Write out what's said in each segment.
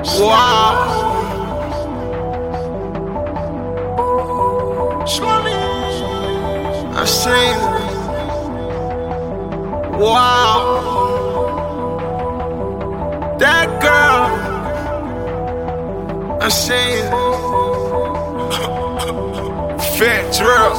Wow. I seen it. Wow. That girl. I seen it. Fat drill.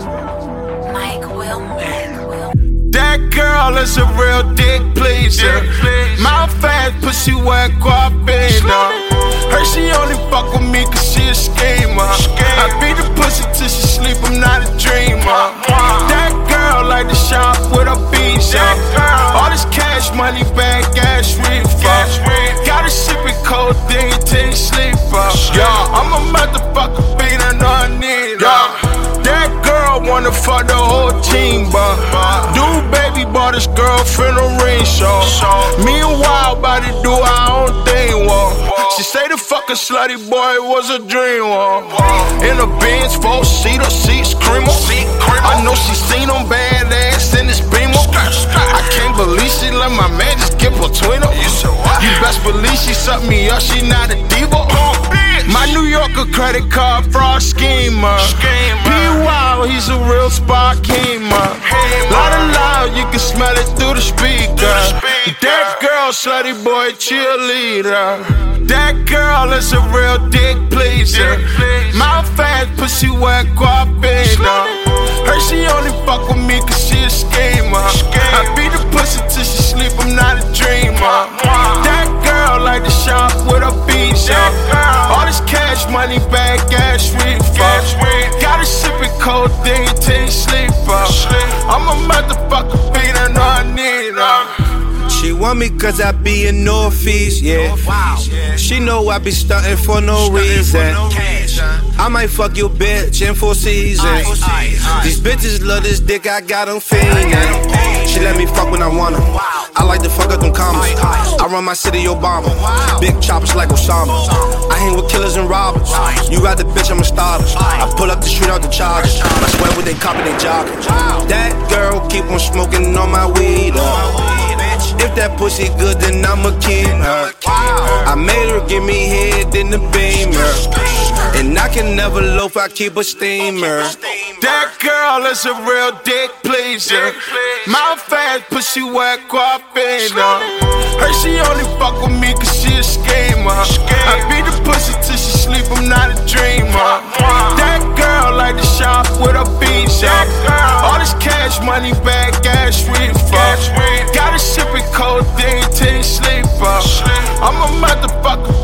Mike Wilmer. That girl is a real dick pleaser. Mouth fast, pussy wet, guapina. Her she only fuck with me cause she a schemer. I beat the pussy till she sleep, I'm not a dreamer. That girl like to shop with a visa. All this cash money back, gas refund. Gotta sip it cold thing till you sleep up. Yeah, I'm a motherfucker beat, I know I need her. That girl wanna fuck the whole team, but dude baby bought his girlfriend a ring show. Meanwhile, about to do our own thing, whoa. She say the fucking slutty boy was a dream, whoa. In a Benz, 4-seater, seats creamer. I know she seen him badass in this Beamer. I can't believe she let my man just get between them. You best believe she sucked me up, she not a diva. My New Yorker credit card fraud schemer. P-Wow, he's a real spot keemer. Loud, you can smell it through the speaker. That girl, slutty boy, cheerleader. That girl is a real dick pleaser. Mouth fast, pussy wet, guapina. Her she only fuck with me cause she a schemer. I beat the pussy till she sleep, I'm not a dreamer. That girl like to shop with a visa. All this cash money back, gas refund. Gotta sip it cold thing till you sleep up. I'm a motherfucker beat, I know I need her. She want me cause I be in Northeast, yeah. She know I be stunting for no reason. I might fuck your bitch in 4 seasons. These bitches love this dick, I got them fiending. She let me fuck when I want her. I like to fuck up them commas. I run my city Obama. Big choppers like Osama. I hang with killers and robbers. You got the bitch, I'm a starter. I pull up the street out the Chargers. I swear when they copy, they jogging. That girl keep on smoking on my weed. If that pussy good, then I'ma keep her. I made her give me head in the Beamer. And I can never loaf, I keep a steamer. That girl is a real dick pleaser. Mouth fast, pussy wet, guapina. Her she only fuck with me cause she a schemer. I beat the pussy till she sleep, I'm not a dreamer. That girl like to shop with a visa. All this cash money back, gas refund. Gotta sip it cold thing till you sleep up. I'm a motherfucker